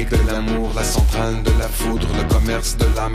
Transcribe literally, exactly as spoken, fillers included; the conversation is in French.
fabrique de l'amour, la centrale de la foudre, le commerce de la